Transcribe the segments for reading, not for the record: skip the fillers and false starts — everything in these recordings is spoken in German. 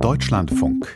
Deutschlandfunk.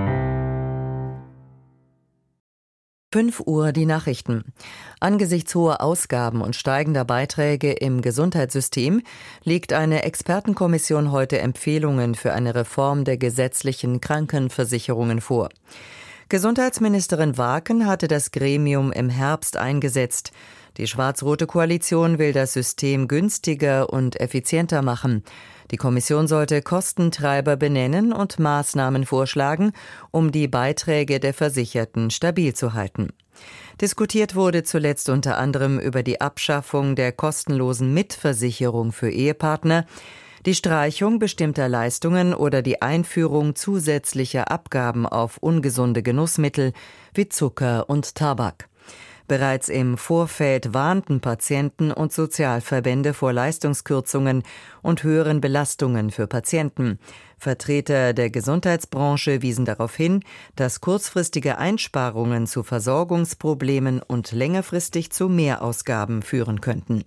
5 Uhr die Nachrichten. Angesichts hoher Ausgaben und steigender Beiträge im Gesundheitssystem legt eine Expertenkommission heute Empfehlungen für eine Reform der gesetzlichen Krankenversicherungen vor. Gesundheitsministerin Waaken hatte das Gremium im Herbst eingesetzt. Die schwarz-rote Koalition will das System günstiger und effizienter machen. Die Kommission sollte Kostentreiber benennen und Maßnahmen vorschlagen, um die Beiträge der Versicherten stabil zu halten. Diskutiert wurde zuletzt unter anderem über die Abschaffung der kostenlosen Mitversicherung für Ehepartner, die Streichung bestimmter Leistungen oder die Einführung zusätzlicher Abgaben auf ungesunde Genussmittel wie Zucker und Tabak. Bereits im Vorfeld warnten Patienten und Sozialverbände vor Leistungskürzungen und höheren Belastungen für Patienten. Vertreter der Gesundheitsbranche wiesen darauf hin, dass kurzfristige Einsparungen zu Versorgungsproblemen und längerfristig zu Mehrausgaben führen könnten.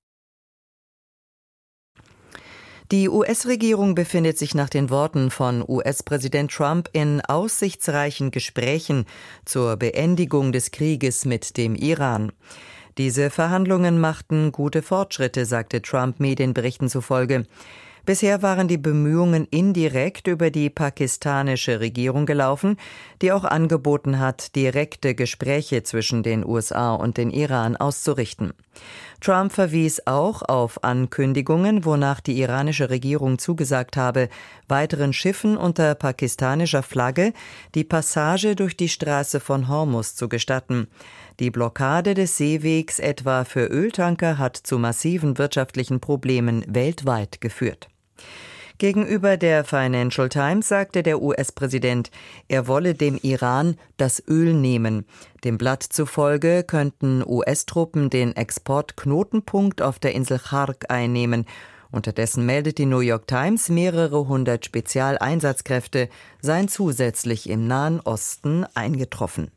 Die US-Regierung befindet sich nach den Worten von US-Präsident Trump in aussichtsreichen Gesprächen zur Beendigung des Krieges mit dem Iran. Diese Verhandlungen machten gute Fortschritte, sagte Trump Medienberichten zufolge. Bisher waren die Bemühungen indirekt über die pakistanische Regierung gelaufen, die auch angeboten hat, direkte Gespräche zwischen den USA und den Iran auszurichten. Trump verwies auch auf Ankündigungen, wonach die iranische Regierung zugesagt habe, weiteren Schiffen unter pakistanischer Flagge die Passage durch die Straße von Hormuz zu gestatten. Die Blockade des Seewegs etwa für Öltanker hat zu massiven wirtschaftlichen Problemen weltweit geführt. Gegenüber der Financial Times sagte der US-Präsident, er wolle dem Iran das Öl nehmen. Dem Blatt zufolge könnten US-Truppen den Exportknotenpunkt auf der Insel Chark einnehmen. Unterdessen meldet die New York Times, mehrere hundert Spezialeinsatzkräfte seien zusätzlich im Nahen Osten eingetroffen.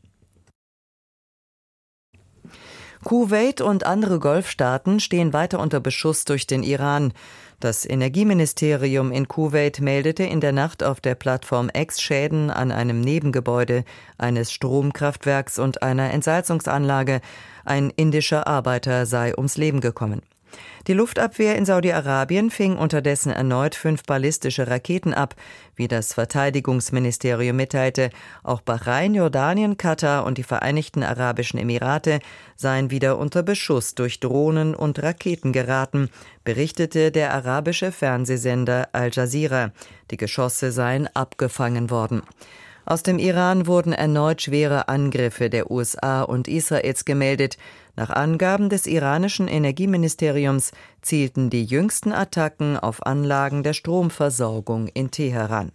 Kuwait und andere Golfstaaten stehen weiter unter Beschuss durch den Iran. Das Energieministerium in Kuwait meldete in der Nacht auf der Plattform X Schäden an einem Nebengebäude eines Stromkraftwerks und einer Entsalzungsanlage. Ein indischer Arbeiter sei ums Leben gekommen. Die Luftabwehr in Saudi-Arabien fing unterdessen erneut 5 ballistische Raketen ab, wie das Verteidigungsministerium mitteilte. Auch Bahrain, Jordanien, Katar und die Vereinigten Arabischen Emirate seien wieder unter Beschuss durch Drohnen und Raketen geraten, berichtete der arabische Fernsehsender Al Jazeera. Die Geschosse seien abgefangen worden. Aus dem Iran wurden erneut schwere Angriffe der USA und Israels gemeldet. Nach Angaben des iranischen Energieministeriums zielten die jüngsten Attacken auf Anlagen der Stromversorgung in Teheran.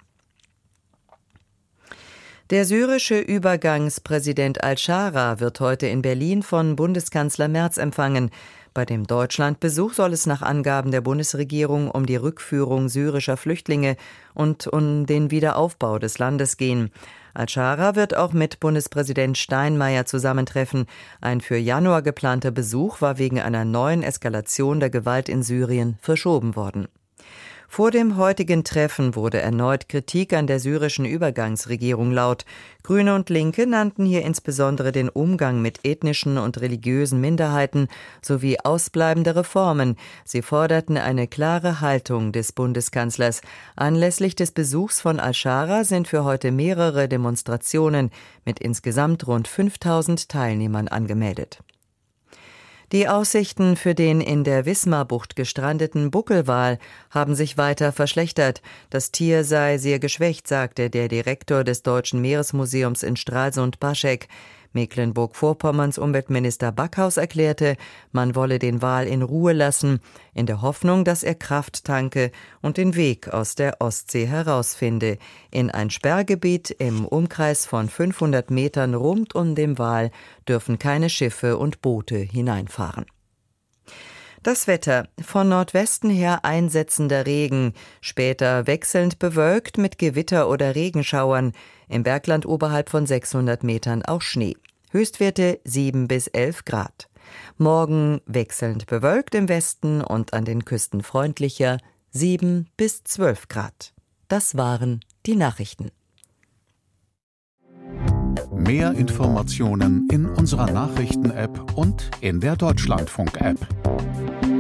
Der syrische Übergangspräsident al-Shara wird heute in Berlin von Bundeskanzler Merz empfangen. Bei dem Deutschlandbesuch soll es nach Angaben der Bundesregierung um die Rückführung syrischer Flüchtlinge und um den Wiederaufbau des Landes gehen. Al-Shara wird auch mit Bundespräsident Steinmeier zusammentreffen. Ein für Januar geplanter Besuch war wegen einer neuen Eskalation der Gewalt in Syrien verschoben worden. Vor dem heutigen Treffen wurde erneut Kritik an der syrischen Übergangsregierung laut. Grüne und Linke nannten hier insbesondere den Umgang mit ethnischen und religiösen Minderheiten sowie ausbleibende Reformen. Sie forderten eine klare Haltung des Bundeskanzlers. Anlässlich des Besuchs von al-Shara sind für heute mehrere Demonstrationen mit insgesamt rund 5.000 Teilnehmern angemeldet. Die Aussichten für den in der Wismarbucht gestrandeten Buckelwal haben sich weiter verschlechtert. Das Tier sei sehr geschwächt, sagte der Direktor des Deutschen Meeresmuseums in Stralsund-Baschek. Mecklenburg-Vorpommerns Umweltminister Backhaus erklärte, man wolle den Wal in Ruhe lassen, in der Hoffnung, dass er Kraft tanke und den Weg aus der Ostsee herausfinde. In ein Sperrgebiet im Umkreis von 500 Metern rund um den Wal dürfen keine Schiffe und Boote hineinfahren. Das Wetter: von Nordwesten her einsetzender Regen, später wechselnd bewölkt mit Gewitter- oder Regenschauern, im Bergland oberhalb von 600 Metern auch Schnee. Höchstwerte 7 bis 11 Grad. Morgen wechselnd bewölkt im Westen und an den Küsten freundlicher 7 bis 12 Grad. Das waren die Nachrichten. Mehr Informationen in unserer Nachrichten-App und in der Deutschlandfunk-App.